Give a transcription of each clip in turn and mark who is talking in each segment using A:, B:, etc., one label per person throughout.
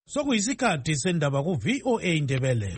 A: Sokuyisikhathi sendaba ku VOA Indebele.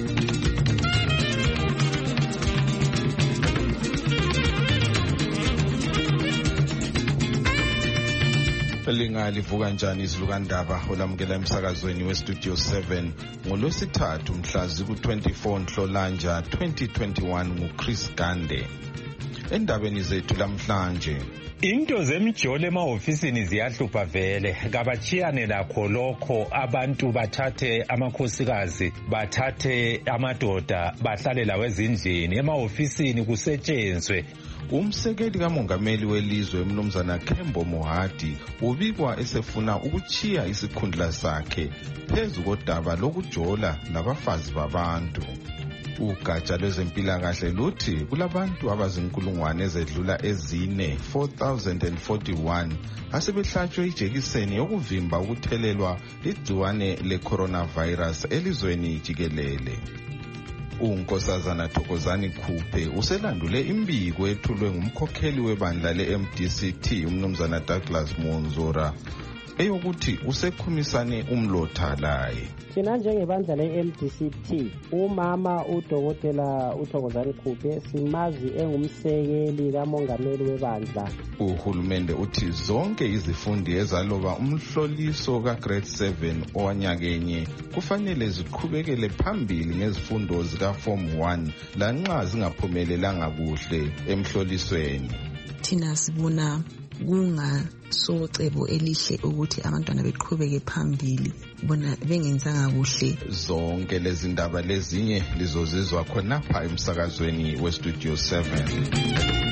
B: Lingalivuka njani izilukandaba olamukela emsakazweni weStudio 7 ngolwesithathu mhla ziku-24 Nhlolanja 2021 nguChris Gande. Endabeni zethu lamhlanje,
C: into zemjolo emahofisini ziyahlupha vele, kabachiyane lakho lokho. Abantu bathathe amakhosikazi, bathathe amadoda, bahlale lawo ezindlini, emahofisini kusetshenzwe.
B: Umsekeli kamongameli welizwe umnumzana Kembo Mohadi ubikwa esefuna ukuchiya isikhundla sakhe phezu kodaba lokujola labafazi babantu. Ugatsha lwezempilakahle luthi kulabantu abazinkulungwane ezedlula ezine 4,041 asebehlatshwe ijekiseni yokuvimba ukuthelelwa igciwane le-coronavirus elizweni jikelele. uNkosazana Thokozani Khuphe uselandule imbiko ethulwe ngumkhokheli webandla le-MDCT umnumzana Douglas Monzora eyokuthi usekhumisane umlotha laye.
D: Thina njengebandla le-MDCT, umama udokotela uThokozani Khuphe simazi engumsekeli kamongameli webandla.
B: Uhulumende uthi zonke izifundi ezaloba umhloliso ka-grade 7 owanyakenye kufanele ziqhubekele phambili ngezifundo zika-form 1 lanxa zingaphumelelanga kuhle emhlolisweni.
E: Thina sibona kungasocebo elihle ukuthi abantwana beqhubeke phambili bona bengenzanga kuhle.
B: Zonke lezi ndaba lezinye lizozizwa khonapha emsakazweni weStudio 7.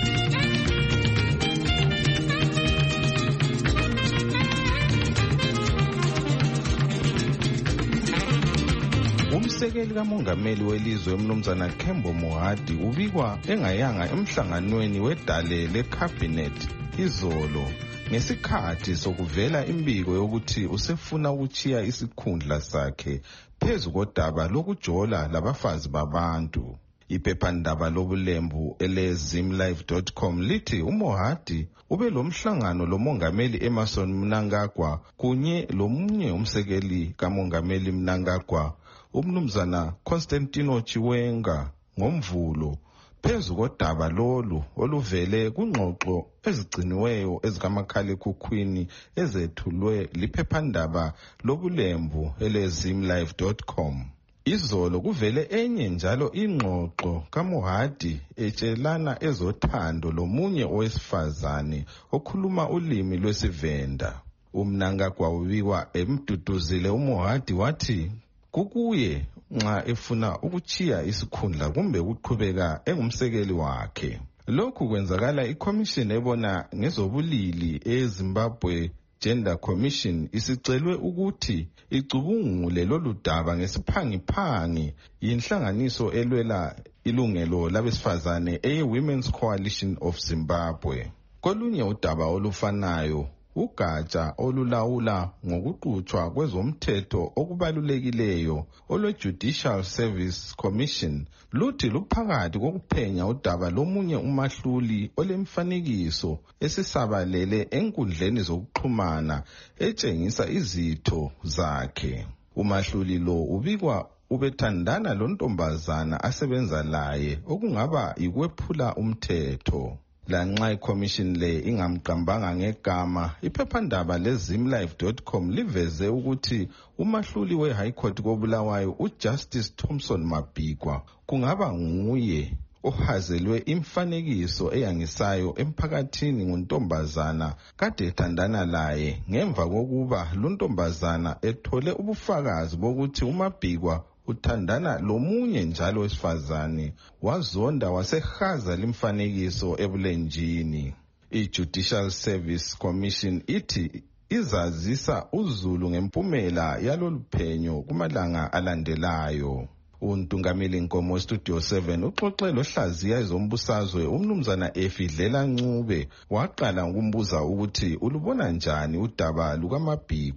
B: Umsekeli kamongameli welizwe umnumzana Kembo Mohadi ubikwa engayanga emhlanganweni wedale lecabinet izolo ngesikhathi sokuvela imbiko yokuthi usefuna ukuchiya isikhundla sakhe phezu kodaba lokujola labafazi babantu. Iphephandaba lobulembu ele-zimlife.com lithi uMohadi ube lomhlangano lomongameli Emmerson Mnangagwa kunye lomunye umsekeli kamongameli Mnangagwa umnumzana Constantino Chiwenga ngomvulo phezu kodaba lolu oluvele kungxoxo ezigciniweyo ezikamakhalekhukhwini ezethulwe liphephandaba lobulembu ele-zimlife.com. Izolo kuvele enye njalo ingxoxo kaMohadi etshelana ezothando lomunye owesifazane okhuluma ulimi lwesiVenda. uMnangagwa ubikwa emduduzile uMohadi wathi kukuye nxa efuna ukuchiya isikhundla kumbe ukuqhubeka engumsekeli wakhe. Lokhu kwenzakala iCommission ebona ngezobulili eZimbabwe Gender Commission isicelwe ukuthi icubungule lolu daba ngesiphangiphangi yinhlanganiso elwela ilungelo labesifazane eye-Women's Coalition of Zimbabwe. Kolunye udaba olufanayo, ugatsha olulawula ngokuqhutshwa kwezomthetho okubalulekileyo olwe-Judicial Service Commission luthi luphakathi kokuphenya udaba lomunye umahluli olemfanekiso esisabalele enkundleni zokuxhumana etshengisa izitho zakhe. Umahluli lo ubikwa ubethandana lontombazana asebenza laye okungaba yikwephula umthetho. Lanxa iCommission le ingamqambanga ngegama, iphephandaba le-zimlife.com liveze ukuthi umahluli we-High Court koBulawayo uJustice Thompson Mabhikwa kungaba nguye ohazelwe imfanekiso eyangisayo emphakathini ngontombazana kade ethandana laye ngemva kokuba lontombazana ethole ubufakazi bokuthi uMabhikwa uthandana lomunye njalo wesifazane wazonda wasehaza limfanekiso ebulenjini. I-Judicial Service Commission ithi izazisa uZulu ngempumela yalolu phenyo kumalanga alandelayo. Untungameli Nkomo weStudio 7 uxoxe lohlaziya ezombusazwe umnumzana Efidlela Ncube waqala ngokumbuza ukuthi ulubona njani udaba lukaMabhikwa.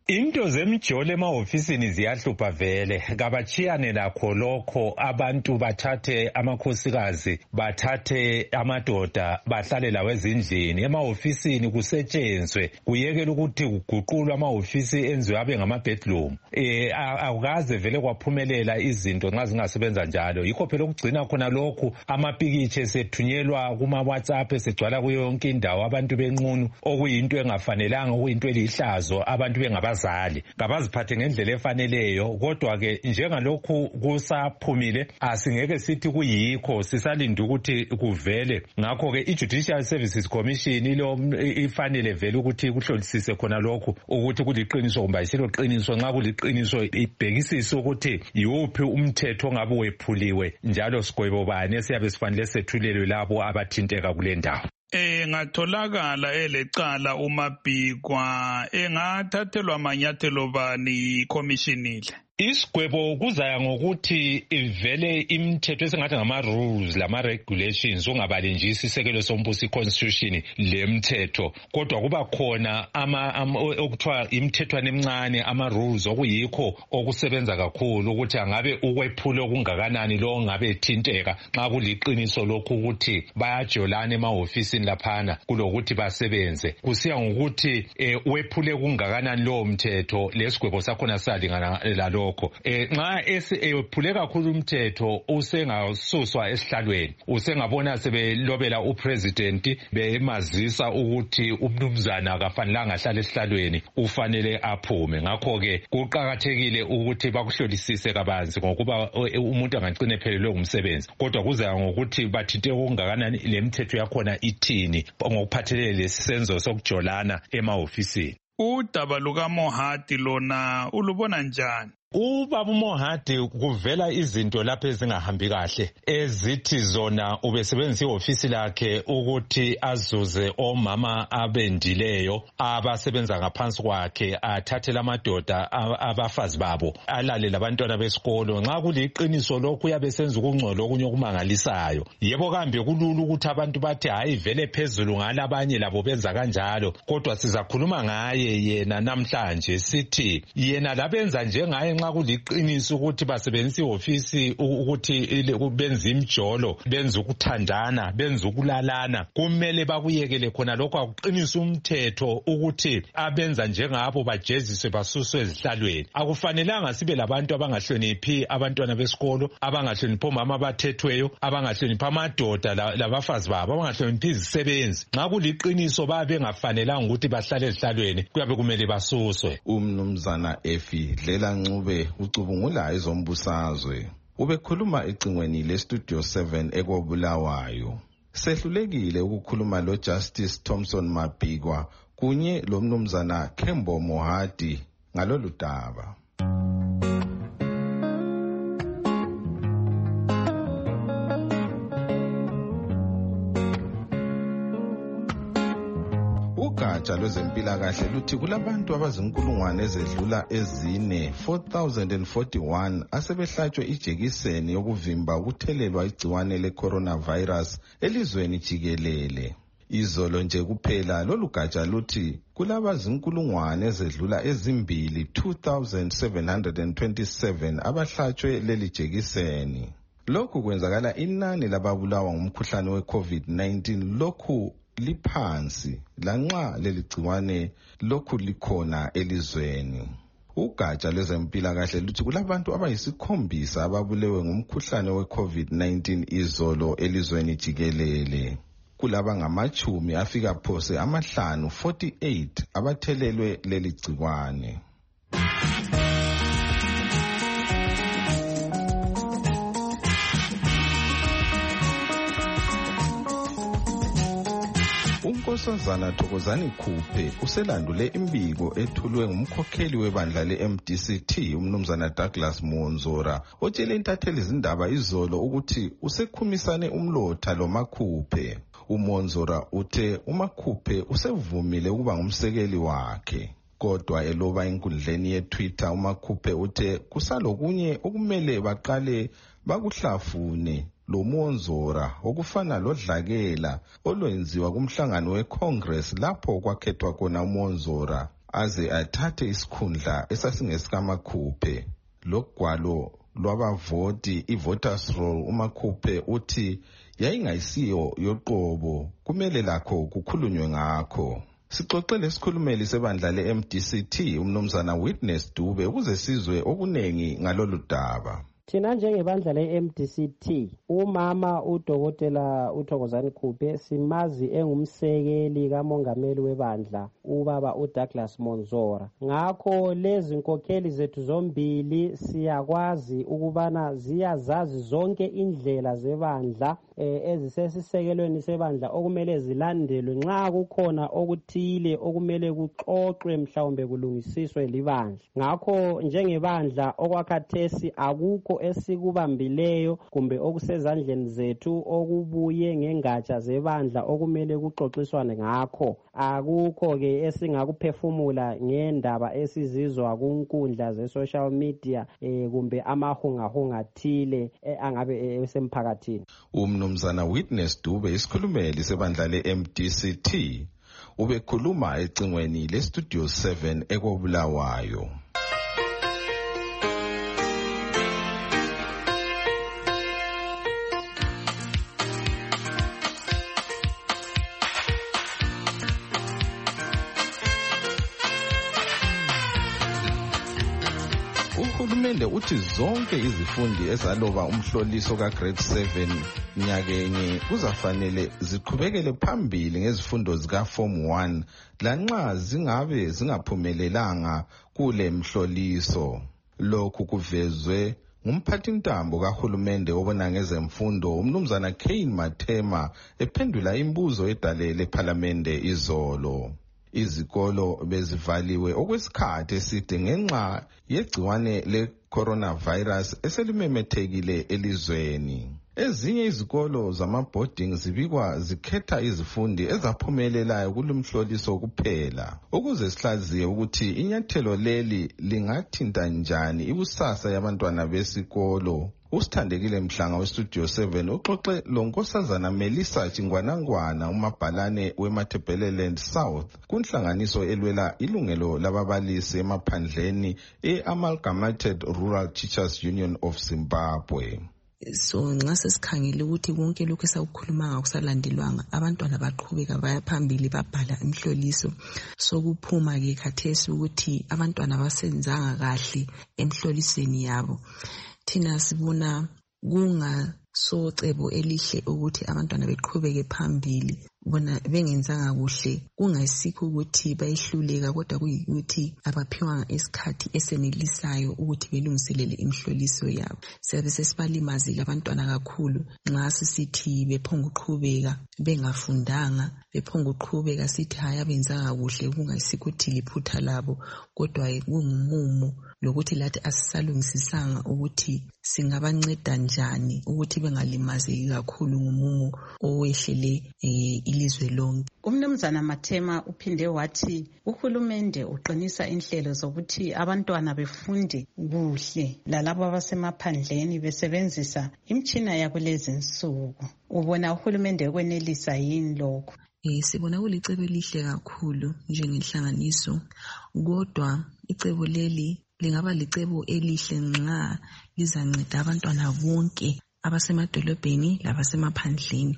C: Into zemjolo emahofisini ziyahlupha vele, kabachiyane lakho lokho. Abantu bathathe amakhosikazi, bathathe amadoda, bahlale lawo ezindlini. Emahofisini kusetshenzwe, kuyekele ukuthi kuguqulwe amahofisi enziwe abe ngama-bedroom. Akukaze vele kwaphumelela izinto nxa zingasebenza njalo. Yikho phela ukugcina khona lokhu amapikitshe esethunyelwa kuma-WhatsApp esegcwala kuyo yonke indawo, abantu benqunu, okuyinto engafanelanga, okuyinto elihlazo, abantu bengabazali kabaziphathe ngendlela efaneleyo. Kodwa-ke njengalokhu kusaphumile, asingeke sithi kuyikho, sisalinde ukuthi kuvele. Ngakho-ke i-Judicial Services Commission ifanele vele ukuthi kuhlolisise khona lokhu ukuthi kuliqiniso kumbe ayisilo qiniso. Nxa kuliqiniso ibhekisise ukuthi yiwuphi umthetho ongabe wephuliwe, njalo sigwebo bani esiyabe sifanele sethulelwe labo abathinteka kule ndawo.
F: Ngatholakala elecala uMabhikwa engathathelwa amanyathelo bani ikhomishini le?
C: Isigwebo kuzaya ngokuthi ivele imithetho esingathi ngama-rules lama-regulations, ungabalenjisi isekelo sombuso i-constitution lemthetho, kodwa kuba khona okuthiwa imithethwana emincane, ama-rules, okuyikho okusebenza kakhulu ukuthi angabe ukwephula okungakanani lo ngabe ethinteka nxa kuliqiniso lokhu ukuthi bayajolana emahofisini laphana kulokuthi basebenze. Kusiya ngokuthi wephule kungakanani lowo mthetho, lesigwebo sakhona salingana lalo. Nxa ephule kakhulu umthetho usengasuswa esihlalweni, usengabona sebelobela upresident bemazisa ukuthi umnumzana akafanelanga ahlale esihlalweni, ufanele aphume. Ngakho-ke kuqakathekile ukuthi bakuhlolisise kabanzi ngokuba umuntu angagcina ephelelwe ngumsebenzi, kodwa kuzaya ngokuthi bathinte okungakanani lemithetho yakhona ithini ngokuphathelele lesenzo sokujolana emahofisini.
F: Udaba lukaMohadi lona ulubona njani?
C: Ubaba uMohadi kuvela izinto lapho ezingahambi kahle ezithi zona ubesebenzisa ihofisi lakhe ukuthi azuze omama abendileyo abasebenza ngaphansi kwakhe, athathele amadoda abafazi babo, alale labantwana besikolo. Nxa kuliqiniso lokhu uyabe senza ukungcola okunye okumangalisayo. Yebo kambe kulula ukuthi abantu bathi hayi vele phezulu ngala abanye labo benza kanjalo, kodwa sizakhuluma ngaye yena namhlanje sithi yena labenza njengaye nxa kuliqiniso ukuthi basebenzisa ihofisi ukuthi benze imjolo, benze ukuthandana, benze ukulalana, kumele bakuyekele khona lokho. Akuqinisa umthetho ukuthi abenza njengabo bajeziswe basuswe ezihlalweni. Akufanelanga sibe labantu abangahloniphi abantwana besikolo, abangahloniphi omama abathethweyo, abangahloniphi amadoda labafazi babo, abangahloniphi izisebenzi. Nxa kuliqiniso babe bengafanelanga ukuthi bahlale ezihlalweni, kuyabe kumele basuswe.
B: Umnumzana Efi Dlela Ncube ucubungula ezombusazwe ubekhuluma ecingweni leStudio 7 eKobulawayo. Sehlulekile ukukhuluma lo Justice Thompson Mabhikwa kunye lo mnumzana Kembo Mohadi ngalolu daba. Ugatsha lwezempilakahle luthi kulabantu abazinkulungwane ezedlula ezine 4,041 asebehlatshwe ijekiseni yokuvimba ukuthelelwa igciwane le-coronavirus elizweni jikelele. Izolo nje kuphela lolu gatsha luthi kulabazinkulungwane ezedlula ezimbili 2,727 abahlatshwe leli jekiseni. Lokhu kwenzakala inani lababulawa ngumkhuhlane we-COVID-19 lokhu liphansi lanxa leli gciwane lokhu likhona elizweni. Ugatsha lwezempilakahle luthi kulabantu abayisikhombisa ababulewe ngumkhuhlane we-COVID-19 izolo elizweni jikelele. Kulaba ngamachumi afika phose amahlanu 48 abathelelwe leli gciwane. uNkosazana Thokozani Khuphe uselandule imbiko ethulwe ngumkhokheli webandla le-MDCT umnumzana Douglas Monzora otshele intatheli izindaba izolo ukuthi usekhumisane umlotha lo Makhuphe. uMonzora uthe uMakhuphe usevumile ukuba ngumsekeli wakhe. Kodwa eloba enkundleni yeTwitter uMakhuphe uthe kusalokunye okumele baqale bakuhlafune lo Monzora okufana lodlakela olwenziwa kumhlangano weCongress lapho kwakhethwa khona uMonzora aze athathe isikhundla esasingesikaMakhuphe. Lokugwalo lwabavoti i-voters roll uMakhuphe uthi yayingayisiyo yoqobo, kumele lakho kukhulunywe ngakho. Sixoxele isikhulumeli sebandla le-MDCT umnumzana Witness Dube ukuze sizwe okunengi ngalolu daba.
D: Thina njengebandla le-MDCT, umama udokotela uThokozani Khuphe simazi engumsekeli kamongameli webandla ubaba uDouglas Monzora. Ngakho lezi nkokheli zethu zombili siyakwazi ukubana ziyazazi zonke indlela zebandla ezisesisekelweni sebandla okumele zilandelwe nxa kukhona okuthile okumele kuxoxwe mhlawumbe kulungisiswe libandla. Ngakho njengebandla okwakhathesi akukho esikubambileyo kumbe okusezandleni zethu okubuye ngengatsha zebandla okumele kuxoxiswane ngakho. Akukho ke esingakuphefumula ngendaba esizizwa kunkundla ze-social media kumbe amahungahunga athile angabe esemphakathini.
B: Umnumzana Witness Dube isikhulumeli sebandla le-MDCT ubekhuluma ecingweni le-Studio 7 eKobulawayo. Uhulumende uthi zonke izifundi ezaloba umhloliso ka-grade 7 nyakenye kuzafanele ziqhubekele phambili ngezifundo zika-form 1 lanxa zingabe zingaphumelelanga kule mhloliso. Lokhu kuvezwe ngumphathintambo kahulumende obona ngezemfundo umnumzana Kane Mathema ephendula imibuzo edalele ephalamende izolo. Izikolo bezivaliwe okwesikhathi eside ngenxa yegciwane le-coronavirus eselimemethekile elizweni. Ezinye izikolo zama-boarding zibikwa zikhetha izifundi ezaphumelelayo kulumhloliso kuphela. Ukuze sihlaziye ukuthi inyathelo leli lingathinta njani ikusasa yabantwana besikolo, uSithandekile Mhlanga weStudio 7 uxoxe lonkosazana Melissa Chingwanangwana umabhalane weMatabeleland South kunhlanganiso elwela ilungelo lababalisi emaphandleni e-Amalgamated Rural Teachers Union of Zimbabwe.
E: So nxa sesikhangele ukuthi konke lokhu esakukhuluma akusalandelwanga, abantwana baqhubeka baya phambili babhala imhloliso. Sokuphuma ke khathesi ukuthi abantwana basenzanga kahle emhlolisweni yabo. Thina sibona kungasocebo elihle ukuthi abantwana beqhubeke phambili bona bengenzanga kuhle, kungayisikho ukuthi bayihluleka kodwa kuyikuthi abaphiwanga isikhathi esenelisayo ukuthi belungiselele imhloliso yabo. Siyabe sesibalimazile abantwana kakhulu nxa sisithi bephonguqhubeka bengafundanga, bephonguqhubeka sithi hayi abenzanga kuhle, kungayisikho ukuthi liphutha labo kodwa kungumumo lokuthi lathi asisalungisisanga ukuthi singabanceda njani ukuthi bengalimazeki kakhulu ngumumo owehlele ilizwe lonke.
G: Umnumzana Mathema uphinde wathi uhulumende uqinisa inhlelo zokuthi abantwana befunde kuhle lalabo abasemaphandleni besebenzisa imtshina yakulezi nsuku. Ubona uhulumende ekwenelisa yini lokho?
E: Sibona kulicebo elihle kakhulu njengenhlanganiso, kodwa icebo leli lingaba licebo elihle nxa lizanceda abantwana bonke abasemadolobheni labasemaphandleni.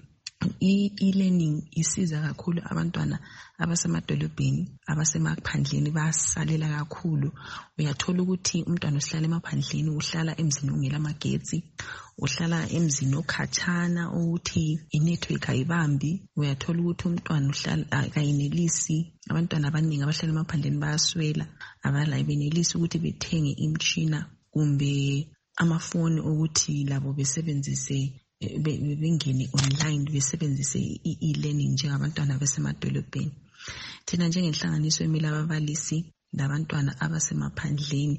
E: E-learning isiza kakhulu abantwana abasemadolobheni, abasemaphandleni basalela kakhulu. Uyathola ukuthi umntwana uhlala emaphandleni, uhlala emzini ongela magetsi, uhlala emzini okhatshana ukuthi inetwork ayibambi. Uyathola ukuthi umntwana uhlala akayinelisi. Abantwana abaningi abahlala emaphandleni bayaswela, abala benelisi ukuthi bethenge imtshina kumbe amafoni ukuthi labo besebenzise bengene online besebenzise e-learning njengabantwana basemadolobheni. Thina njengenhlanganiso emele ababalisi labantwana abasemaphandleni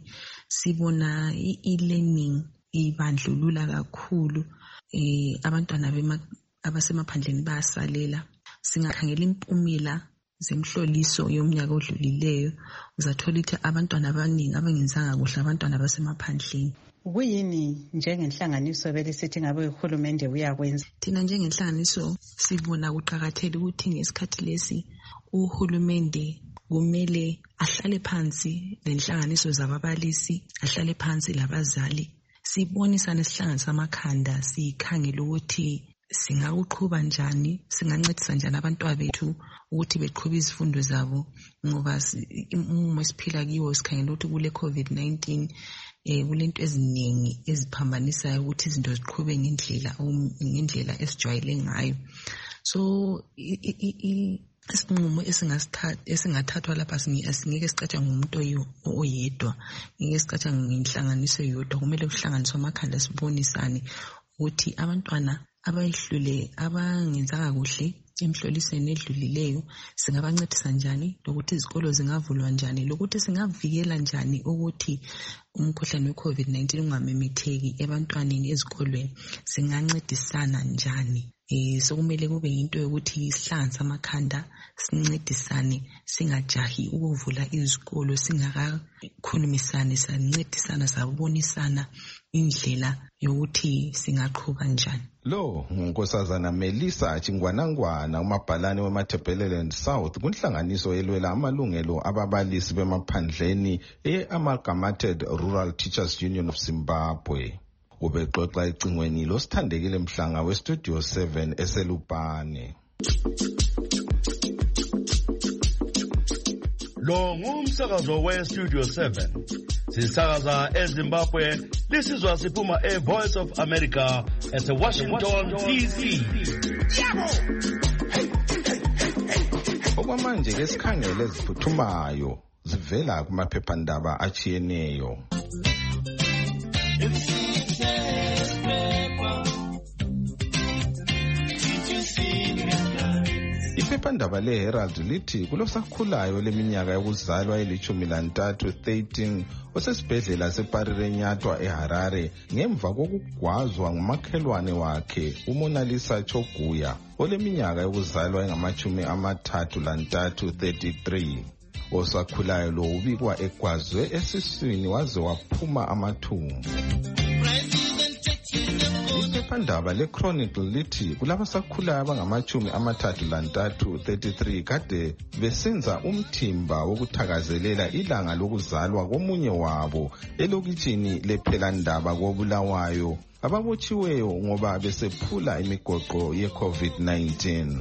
E: sibona e-learning ibandlulula kakhulu. Abantwana abasemaphandleni bayasalela. Singakhangela impumela zemhloliso yomnyaka odlulileyo, uzathola ukuthi abantwana abaningi abangenzanga kuhle abantwana basemaphandleni.
G: Kuyini njengenhlanganiso belisithi ngabe uhulumende uyakwenza?
E: Thina njengenhlanganiso sibona kuqakathekile ukuthi ngesikhathi lesi uhulumende kumele ahlale phansi nenhlanganiso zababalisi, ahlale phansi labazali, sibonisane, sihlanganise amakhanda, sikhangele ukuthi singakuqhuba njani, singancedisa njani abantwana bethu ukuthi beqhube izifundo zabo, ngoba uma siphila kiwo sikhangele ukuthi kule COVID-19 kulento eziningi eziphambanisayo ukuthi izinto ziqhube ngendlela esijwayele ngayo. So isinqumo esingathathwa lapha asingeke sicatshange ngumuntu oyedwa, ngeke sicatshange ngenhlanganiso yodwa, kumele kuhlanganiswe amakhanda sibonisane ukuthi abantwana abayihlule abangenzanga kuhle emhlolisweni edlulileyo singabancedisa njani, lokuthi izikolo zingavulwa njani, lokuthi singavikela njani ukuthi umkhuhlane we-COVID-19 ungamemetheki ebantwaneni ezikolweni, singancedisana njani. Sokumele kube yinto yokuthi sihlanganise amakhanda, sincedisane, singajahi ukuvula izikolo, singakakhulumisani, sancedisana, sabonisana indlela yokuthi singaqhuba njani.
B: Lo ngunkosazana Melissa Chingwanangwana, umabhalane weMatabeleland South kunhlanganiso elwela amalungelo ababalisi bemaphandleni e-Amalgamated Rural Teachers Union of Zimbabwe. Ubexoxa ecingweni losithandekile Mhlanga weStudio 7 eselupane.
H: Lo ngumsakazo weStudio 7. Sisakaza eZimbabwe, lisizwa siphuma eVoice of America eseWashington DC.
B: Okwamanje ke sikhangele eziphuthumayo zivela kumaphephandaba achiyeneyo. Iphephandaba leHerald lithi kulosakhulayo leminyaka yokuzalwa eli13 13 osesibhedlela seParirenyatwa eHarare ngemva kokugwazwa ngumakhelwane wakhe uMonalisa Choguya oleminyaka yokuzalwa engama33 33. Osakhulayo lo ubikwa egwazwe esiswini waze waphuma amathumbu. Iphephandaba leChronicle lithi kulabasakhulayo abangama33 33 kade besenza umthimba wokuthakazelela ilanga lokuzalwa komunye wabo elokitshini lePhelandaba koBulawayo, ababotshiweyo ngoba besephula imigoqo ye-COVID-19.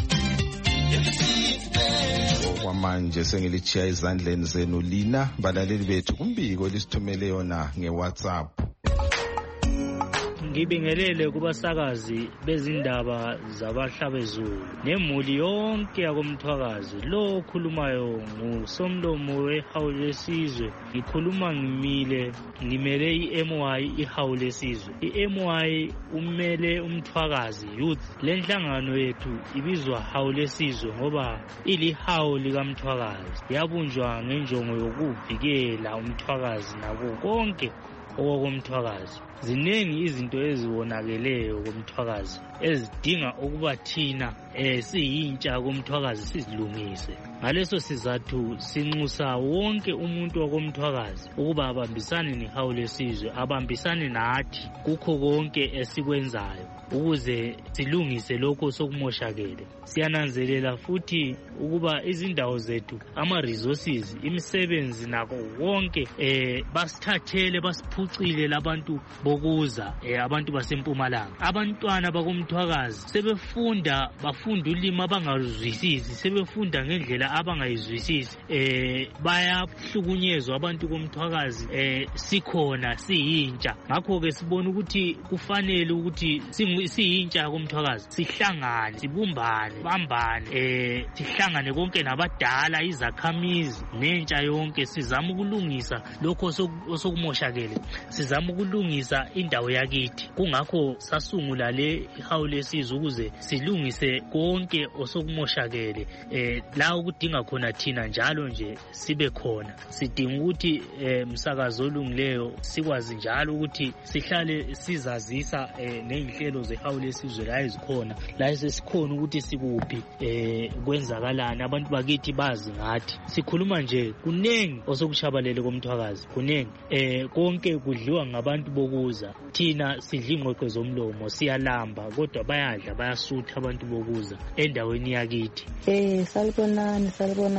B: Okwamanje sengilichiya izandleni zenu lina balaleli bethu kumbiko elisithumele yona ngeWhatsApp.
I: Ngibingelele kubasakazi bezindaba zabahlabezulu nemuli yonke yakomthwakazi. Lo okhulumayo ngusomlomo wehawu lesizwe. Ngikhuluma ngimele i-MY ihawu lesizwe. I-MY umele umthwakazi youth. Le nhlangano yethu ibizwa hawu lesizwe ngoba ilihawu likamthwakazi. Yabunjwa ngenjongo yokuvikela umthwakazi nabo konke okomthwakazi. Ziningi izinto ezibonakeleyo komthwakazi ezidinga ukuba thina siyintsha komthwakazi sizilungise. Ngaleso sizathu sinxusa wonke umuntu wakomthwakazi ukuba abambisane nehawu lesizwe, abambisane nathi kukho konke esikwenzayo ukuze silungise lokho sokumoshakele. Siyananzelela futhi ukuba izindawo zethu, ama-resources, imisebenzi nako wonke basithathele basiphucile labantu bokuza abantu basempumalanga. Abantwana bakomthwakazi bafunda ulimi abangazwisisi, sebefunda ngendlela abangayizwisisi. Bayahlukunyezwa abantu komthwakazi sikhona siyintsha. Ngakho ke sibona ukuthi kufanele ukuthi siyintsha komthwakazi sihlangane, sibumbane, bambane, sihlangane konke nabadala, izakhamizi nentsha yonke, sizama ukulungisa lokho osokumoshakele, sizama ukulungisa indawo yakithi. Kungakho sasungula le ihawu lesizwe ukuze silungise konke osokumoshakele la ukudinga khona thina njalo nje sibe khona. Sidinga ukuthi umsakazo olungileyo sikwazi njalo ukuthi sihlale sizazisa neinhlelo zehawu lesizwe la ezikhona, la sesikhona ukuthi sikuphi kwenzakalana, abantu bakithi bazi ngathi. Sikhuluma nje kunengi osokuchabalele komthwakazi, kunengi konke kudliwa ngabantu bokuza. Thina sidla ingqoqo zomlomo, siyalamba kodwa bayadla bayasutha abantu bokuza. ukuza endaweni yakithi.
E: Salibonani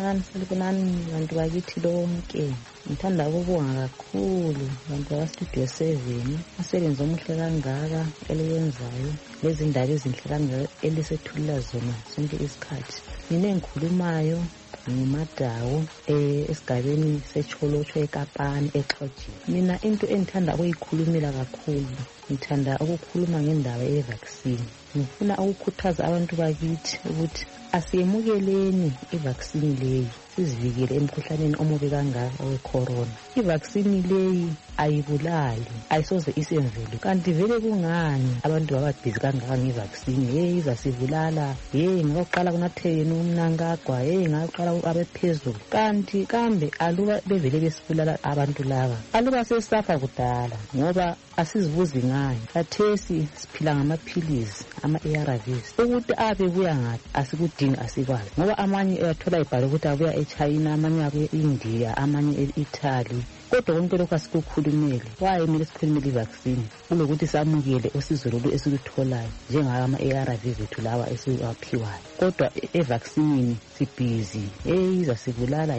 E: bantu bakithi lonke. Ngithanda ukubonga kakhulu bantu baka-Studio 7 umsebenzi omuhle kangaka eliwenzayo lezi ndaba ezinhle kangaka elisethulula zona sonke isikhathi. Mina engikhulumayo ngimadawo esigabeni seCholotsho eKapani eXhojeni. Mina into engithanda ukuyikhulumela kakhulu ngithanda ukukhuluma ngendaba ye-vaccine. Ngifuna ukukhuthaza abantu bakithi ukuthi asiyemukeleni i-vaccine leyi sizivikele emkhuhlaneni omubi kangaka we-corona. I-vaccine leyi ayibulali, ayisoze isemvelo. Kanti vele kungani abantu bababhizi kangaka nge-vaccine? Izasibulala, ngaqala kunatheni umnankagwa, ngaqala abephezulu. Kanti kambe aluba bevele besibulala abantu laba, aluba sesafa kudala ngoba asizibuzi ngayo. Khathesi siphila ngamaphilizi ama-ARVs ukuthi abe buya ngaphi asikudingi asikwazi, ngoba amanye uyathola ibhalo ukuthi abuya eChina, amanye abuya e-India, amanye e-Italy. Kodwa konke lokhu asikukhulumele. Wayemele sikhulumele i-vaccine kulokuthi samukele usizo lolu esilutholayo njengama-ARVs ethu lawa esiwaphiwayo. Kodwa e-vaccine sibhizi, izasibulala,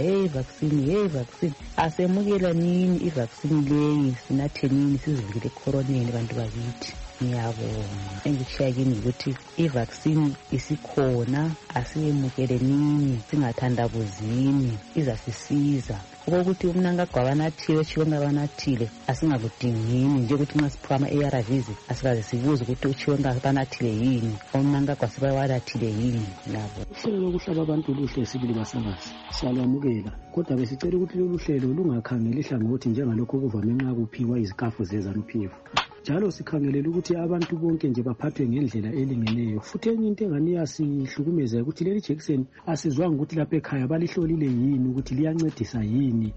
E: vaccine. Asemukela nini i-vaccine leyi, sinathe nini sizivikele ekoroneni bantu bakithi. Ngiyabonga engikushiya kini ukuthi i-vaccine isikhona, asiyemukele nini, singathandabuzini, izasisiza. Ukuthi umnankagwa abanathiwe uChilonga abanathile asingakudingini nje ukuthi nxa siphiwa ama-ARVs asikaze sibuze ukuthi uChilonga abanathile yini, umnankagwa sibawanathile yini. Labo
J: uhlelo lokuhlaba abantu luhle sibili basakazi siyalwamukela, kodwa besicela ukuthi lolu hlelo lungakhangeli ihlangothi njengalokho okuvame nxa kuphiwa izikafu zeZANU-PF. Njalo sikhangelela ukuthi abantu bonke nje baphathwe ngendlela elingeneyo. Futhi enye into engani yasihlukumeza ukuthi leli jekiseni asizwanga ukuthi lapha ekhaya balihlolile yini ukuthi liyancedisa yini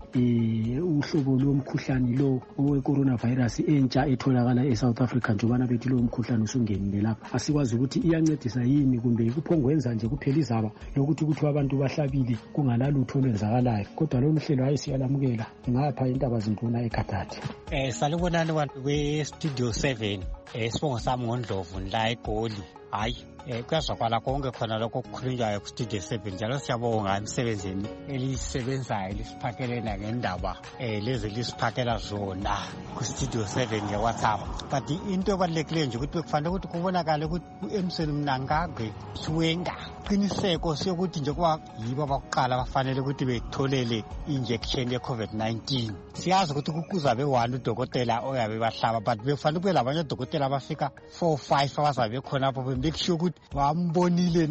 J: uhlobo lomkhuhlane lo owe-coronavirus entsha etholakala eSouth Africa njobana bethi lo mkhuhlane usungenile lapha. Asikwazi ukuthi iyancedisa yini kumbe kuphongwenza nje kuphela izaba lokuthi abantu bahlabile kungalalutho olwenzakalayo. Kodwa lolu hlelo hayi siyalamukela. Ngapha indaba zinduna eKhathatha.
K: Salibonani bantu be-Studio 7 sibongo sami ngoNdlovu la eGoli. Hayi kuyazwakala konke khona lokho okukhulunywayo ku-Studio 7 njalo siyabonga emsebenzini elisebenzayo lisiphakelena ngendaba lezi lisiphakela zona ku-Studio 7 nge-WhatsApp. But into ebalulekileyo nje ukuthi kufanele ukuthi kubonakale ukuthi u-Emsweni Mnangagwe Chiwenga qiniseko siyokuthi nje kuba yibo abakuqala bafanele ukuthi betholele injection ye-COVID-19. Siyazi ukuthi kuzabe one udokotela oyabe bahlaba, but bekufanele kube labanye odokotela abafika 4-5 abazabe khonapho make sure ukuthi babonile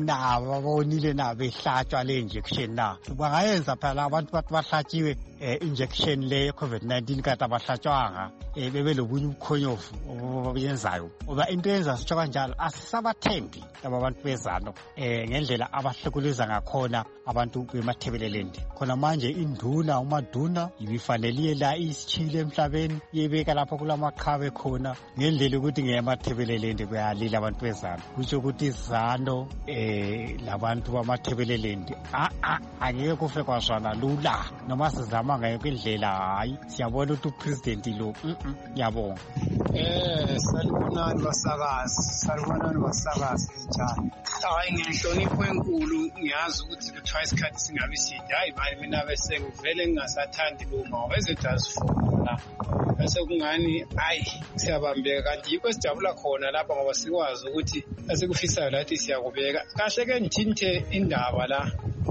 K: na behlatshwa le injection na. Bangayenza phela abantu bathi bahlatshiwe injection le COVID-19 kanti abahlatshwanga bebe lobunye ubukhonyovu obuyenzayo. Ngoba into yenza sitsho kanjalo asisabathembi laba bantu bezano ngendlela abahlukuleza ngakhona abantu bemathebelelendi. Khona manje induna umaduna ibifanele la isichile emhlabeni yebeka lapho kulamaqhawe khona ngendlela ukuthi ngeyamathebelelendi kuyalila abantu bezano. Kusho ukuthi izano labantu bamathebelelendi angeke kufe kwazwana lula noma sizama ngayo kwindlela. Hayi siyabona ukuthi upresident lo ngiyabonga.
L: Salibonani basakazi njani. Hayi ngihlonipho enkulu, ngiyazi ukuthi kuthiwa isikhathi singabi side. Hayi manje mina bese kuvele ngingasathandi luma wezethu azifuna bese kungani hayi siyabambeka, kanti yikho sijabula khona lapha ngoba sikwazi ukuthi asekufisayo lathi siyakubeka kahle. Ke ngithinte indaba la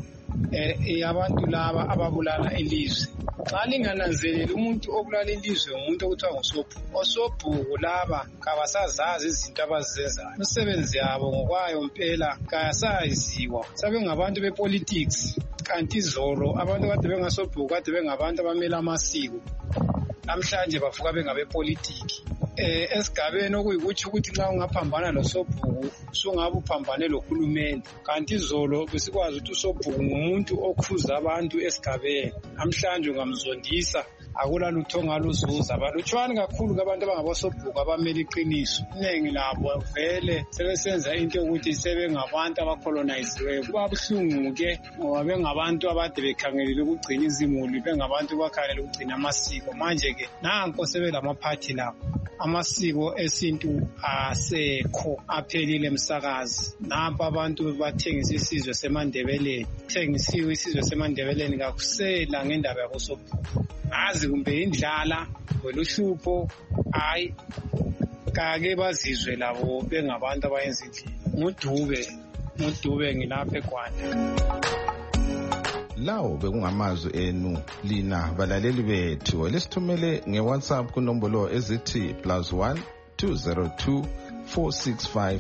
L: abantu laba ababulala ilizwe. Xa lingananzeleli umuntu obulala ilizwe umuntu okuthiwa ngusobhuku. Osobhuku laba kabasazazi izinto abazenzayo, imisebenzi yabo ngokwayo mpela kayasaziwa. Sabengabantu bepolitics, kanti izolo abantu kade bengasobhuku kade bengabantu abamela amasiko, namhlanje bavuka bengabepolitiki. Esigabeni okuyikuthi ukuthi nxa ungaphambana nosobhuku sungabe uphambane lohulumende, kanti izolo besikwazi ukuthi usobhuku ngumuntu okhuza abantu esigabeni. Namhlanje ungamzondisa akulalutho ongaluzuza. Balutshwane kakhulu abantu abangabasobhuku abamele iqiniso. Iningi labo vele sebesenza into yokuthi sebengabantu abakoloniziweyo. Kuba buhlungu-ke ngoba bengabantu abade bekhangelele ukugcina izimuli, bengabantu bakhangelele ukugcina amasiko. Manje-ke nanko sebelamaphathi lapho amasiko esintu asekho aphelile emsakazi. Napha abantu bathengisa isizwe seMandebeleni, thengisiwe isizwe seMandebeleni kakusela ngendaba yakosophuma. Azi kumbe indlala weluhlupho hayi kake bazizwe labo bengabantu abayenza indlela. Ngudube ngilapha eGwanda.
B: Lawo bekungamazwi enu lina balaleli bethu lesithumele ngeWhatsApp kunombolo ezithi +1 202 465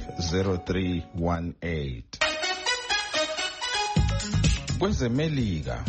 B: 0318. Kwezemelika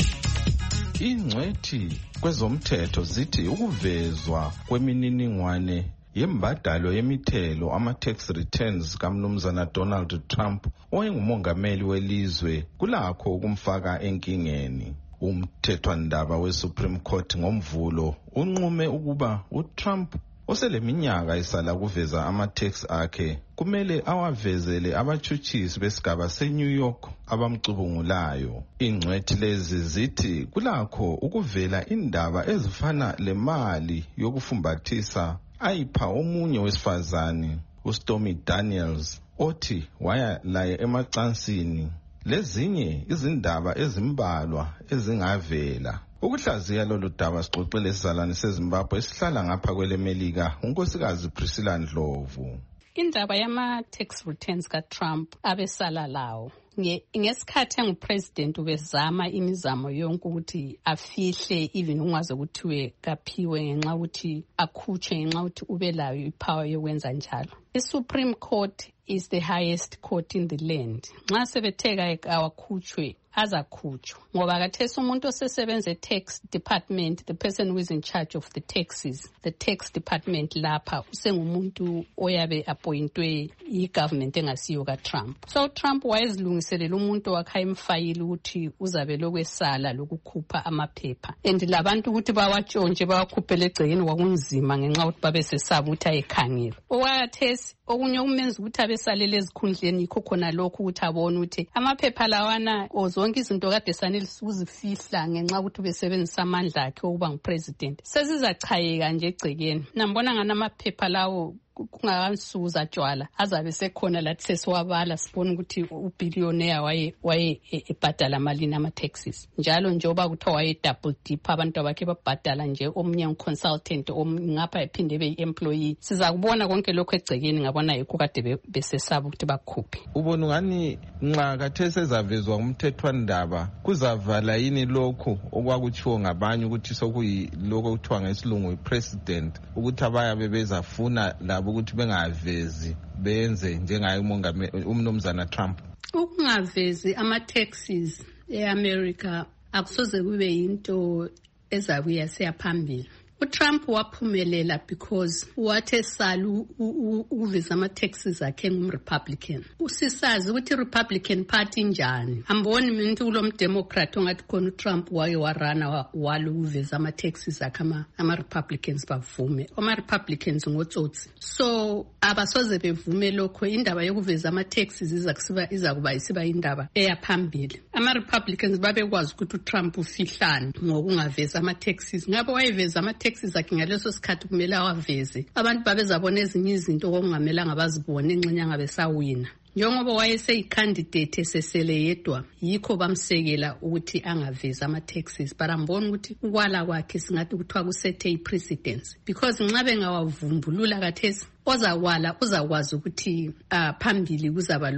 B: ingcwethi kwezomthetho zithi ukuvezwa kwemininingwane yembadalo yemithelo ama-tax returns kaMnumzana Donald Trump oyengumongameli welizwe kulakho ukumfaka enkingeni. Umthethwandaba we-Supreme Court ngomvulo unqume ukuba uTrump oseleminyaka isala kuveza ama-tax akhe kumele awavezele abatshutshisi besigaba seNew York abamcubungulayo. Ingcwethi lezi zithi kulakho ukuvela indaba ezifana lemali yokufumbathisa ayipha omunye wesifazane uStormy Daniels othi waya laye emacansini, lezinye izindaba ezimbalwa ezingavela. Ukuhlaziya lolu daba sixoxele isizalwane seZimbabwe esihlala ngapha kwelemelika unkosikazi Priscilla Ndlovu.
M: Indaba yama-tax returns kaTrump abesala lawo ngesikhathi engupresident ubezama imizamo yonke ukuthi afihle even ungaze kuthiwe kaphiwe ngenxa ukuthi akhutshwe ngenxa ukuthi ube layo ipower yokwenza njalo. I-Supreme Court is the highest court in the land. Nxa sebetheka awakhutshwe azakhutshwa ngoba kathesi umuntu osesebenza tax department, the person who is in charge of the taxes, the tax department lapha usengumuntu oyabe appointwe i-government engasiyo kaTrump. So Trump wayezilungiselela umuntu wakhe imfayili ukuthi uzabe lokwesala lokukhupha amaphepha, and labantu ukuthi bawatshontshe bawakhuphele egcekeni kwakunzima ngenxa ukuthi babesesaba ukuthi ayekhangela. Owathesi okunye umenza ukuthi abesalele ezikhundleni yikho khona lokhu ukuthi abone ukuthi amaphepha lawana zonke izinto kade sanele uzifihla ngenxa ukuthi ubesebenzisa amandla akhe ukuba ngupresident sezizachayeka nje egcekeni. Nambona ngana amaphepha lawo kungakansuku zatshwala azabe sekhona lathi sesiwabala sibona ukuthi ubillionaire waye ebhadala malini ama-taxes njalo njengoba kuthiwa waye double dip abantu abakhe babhadala nje omunye consultant ngapha ephinde beyi-employee. Siza kubona konke lokho egcekeni ngabona yikho kade besesaba ukuthi bakhuphe.
B: Ubona ngani nxa kathesi ezavezwa ngumthethwandaba kuzavala yini lokho okwakutshiwo ngabanye ukuthi sokuyilokho okuthiwa ngesilungu i-president ukuthi abayabe bezafuna labo ukuthi bengavezi benze njengaye umnumzana Trump?
M: Ukungavezi ama-taxes e-America akusoze kube yinto ezabuya seyaphambili. uTrump waphumelela because wathe salu uveza ama-taxes akhe ngumRepublican. Usisazi ukuthi i-Republican Party njani. Amboni umuntu kulomdemocrat ongathi khona uTrump waye warana walu uveza ama-taxes akhe ama-Republicans bavume. Ama-Republicans ngotsotsi. So abasoze bevume lokho. Indaba yokuveza ama-taxes izakuba isiba indaba eyaphambili. Ama-Republicans babekwazi ukuthi uTrump ufihlane ngokungaveza ama-taxes. Ngabo wayeveza ama-taxes akhe ngaleso sikhathi kumele awaveze. Abantu babezabona ezinye izinto okungamelanga bazibone enxenya ngabe sawina. Njengoba wayeseyicandidate esesele yedwa yikho bamsekela ukuthi angaveza ama-taxes. But ambona ukuthi ukwala kwakhe singathi kuthiwa kusethe i-precedence because nxa bengawavumbulula kathesi ozakwala uzakwazi ukuthi phambili kuzaba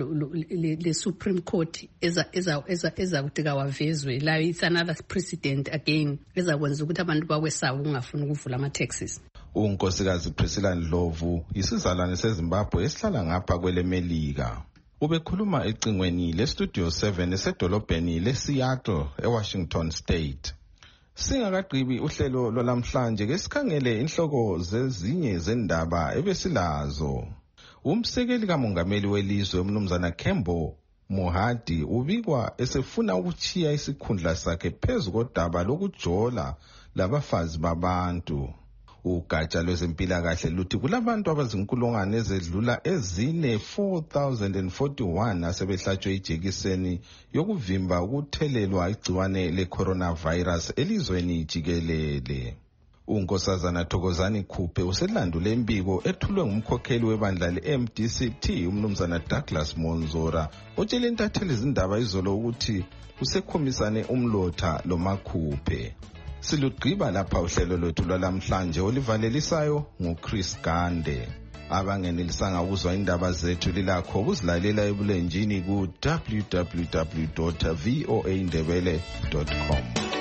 M: le Supreme Court eza kuthi kawavezwe la it's another precedent again ezakwenza ukuthi abantu bakwesaba ukungafuna ukuvula ama-taxes.
B: Unkosikazi Priscilla Ndlovu isizalwane seZimbabwe esihlala ngapha kwelemelika. Ubekhuluma ecingweni leStudio 7 esedolobheni leSeattle eWashington State. Singakagqibi uhlelo lwalamhlanje ke sikhangele inhloko zezinye zendaba ebesilazo. Umsekeli kamongameli welizwe umnumzana Kembo Mohadi ubikwa esefuna ukuchiya isikhundla sakhe phezu kodaba lokujola labafazi babantu. Ugatsha lwezempilakahle luthi kulabantu abazinkulungwane ezedlula ezine 4041 asebehlatshwe ijekiseni yokuvimba ukuthelelwa igciwane le coronavirus elizweni jikelele. unkosazana Thokozani Khuphe uselandule imbiko ethulwe ngumkhokheli webandla le-MDCT umnumzana Douglas Monzora otshele intatheli izindaba izolo ukuthi usekhomisane umlotha loMakhuphe. Silugqiba lapha uhlelo lwethu lwalamhlanje olivalelisayo nguChris Gande. Abangenelisanga ukuzwa indaba zethu lilakho ukuzilalela ebulenjini ku www.voaindebele.com.